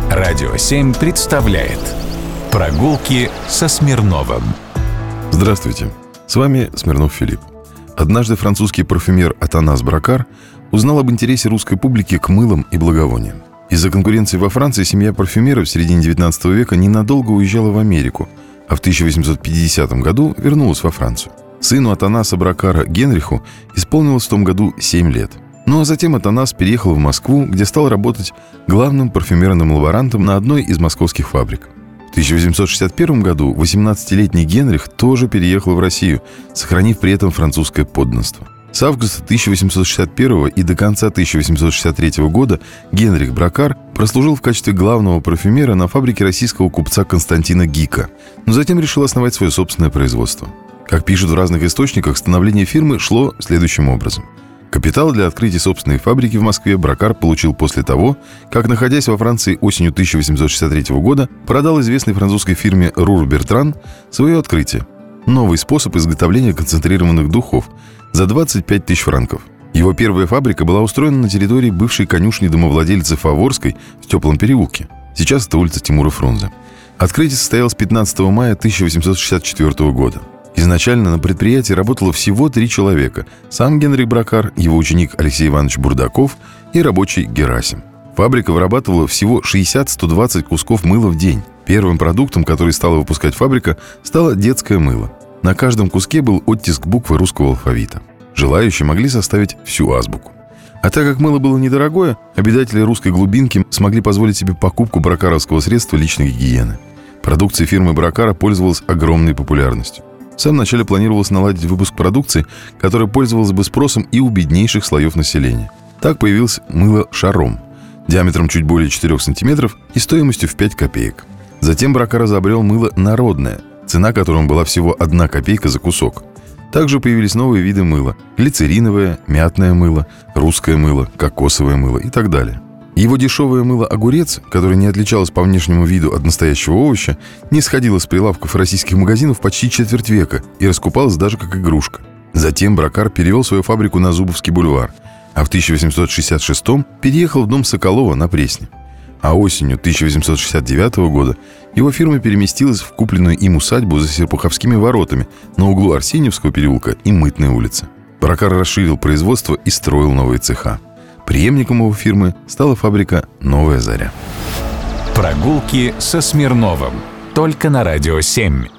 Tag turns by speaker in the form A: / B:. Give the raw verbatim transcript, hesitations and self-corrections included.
A: Радио семь представляет «Прогулки со Смирновым».
B: Здравствуйте, с вами Смирнов Филипп. Однажды французский парфюмер Атанас Бракар узнал об интересе русской публики к мылам и благовониям. Из-за конкуренции во Франции семья парфюмеров в середине девятнадцатого века ненадолго уезжала в Америку, а в тысяча восемьсот пятидесятом году вернулась во Францию. Сыну Атанаса Бракара Генриху исполнилось в том году семь лет. Ну а затем Атанас переехал в Москву, где стал работать главным парфюмерным лаборантом на одной из московских фабрик. В тысяча восемьсот шестьдесят первом году восемнадцатилетний Генрих тоже переехал в Россию, сохранив при этом французское подданство. С августа тысяча восемьсот шестьдесят первого и до конца тысяча восемьсот шестьдесят третьего года Генрих Бракар прослужил в качестве главного парфюмера на фабрике российского купца Константина Гика, но затем решил основать свое собственное производство. Как пишут в разных источниках, становление фирмы шло следующим образом. Капитал для открытия собственной фабрики в Москве Бракар получил после того, как, находясь во Франции осенью тысяча восемьсот шестьдесят третьего года, продал известной французской фирме Рур Бертран свое открытие – новый способ изготовления концентрированных духов за двадцать пять тысяч франков. Его первая фабрика была устроена на территории бывшей конюшни домовладельца Фаворской в Теплом переулке. Сейчас это улица Тимура Фрунзе. Открытие состоялось пятнадцатого мая тысяча восемьсот шестьдесят четвертого года. Изначально на предприятии работало всего три человека. Сам Генрих Бракар, его ученик Алексей Иванович Бурдаков и рабочий Герасим. Фабрика вырабатывала всего шестьдесят - сто двадцать кусков мыла в день. Первым продуктом, который стала выпускать фабрика, стало детское мыло. На каждом куске был оттиск буквы русского алфавита. Желающие могли составить всю азбуку. А так как мыло было недорогое, обитатели русской глубинки смогли позволить себе покупку бракаровского средства личной гигиены. Продукция фирмы Бракара пользовалась огромной популярностью. В самом начале планировалось наладить выпуск продукции, которая пользовалась бы спросом и у беднейших слоев населения. Так появилось мыло «Шаром» диаметром чуть более четырёх сантиметров и стоимостью в пять копеек. Затем Бракар изобрел мыло «Народное», цена которому была всего одна копейка за кусок. Также появились новые виды мыла – глицериновое, мятное мыло, русское мыло, кокосовое мыло и так далее. Его дешевое мыло «Огурец», которое не отличалось по внешнему виду от настоящего овоща, не сходило с прилавков российских магазинов почти четверть века и раскупалось даже как игрушка. Затем Бракар перевел свою фабрику на Зубовский бульвар, а в тысяча восемьсот шестьдесят шестом переехал в дом Соколова на Пресне. А осенью тысяча восемьсот шестьдесят девятого года его фирма переместилась в купленную им усадьбу за Серпуховскими воротами на углу Арсеньевского переулка и Мытной улицы. Бракар расширил производство и строил новые цеха. Преемником его фирмы стала фабрика «Новая заря».
A: Прогулки со Смирновым. Только на Радио семь.